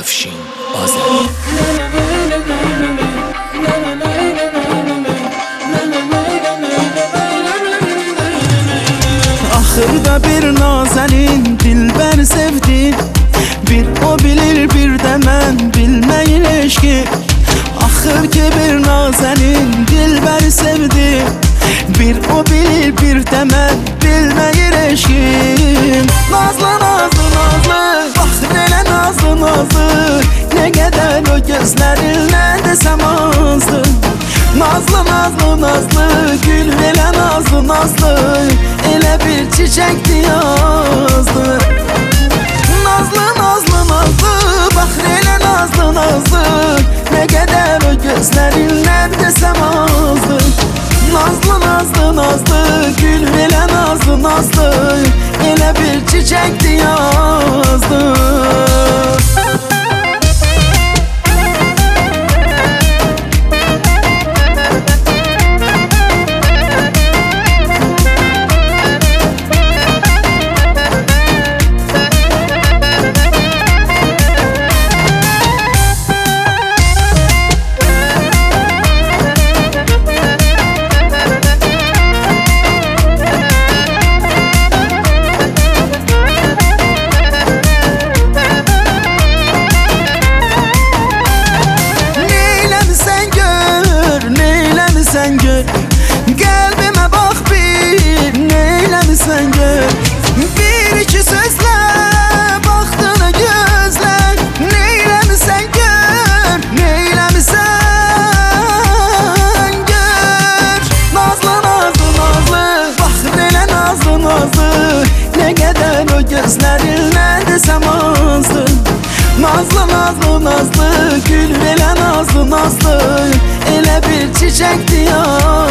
Afşin Azəri. Axırda bir nazənin dilbər sevdi, bir o bilir bir də mən bilməyin eşki. Axır ki bir nazənin dilbər sevdi, bir o bilir bir də mən bilməyin eşkim. Nazlı nazlı nazlı, baxır elə nazlı nazlı, nə qədər o gözlərindən desəm azdı. Nazlı nazlı nazlı, gül elə nazlı nazlı, elə bir çiçəkdi yazdı. Nazlı nazlı nazlı, baxır elə nazlı nazlı, nə qədər o gözlərindən desəm azdı. Nazlı nazlı nazlı, gül elə nazlı nazlı, elə bir çiçəkdi yazdı. Sen gör, kalbime bak bir, neylemişsen gör. Bir iki sözle baktığını gözler, neylemişsen gör, neylemişsen gör. Nazlı nazlı nazlı, bakır elə nazlı nazlı, ne kadar o gözlerinden desem azdı. Nazlı nazlı nazlı, gül elə nazlı nazlı, elə bir çiçəkdi ya.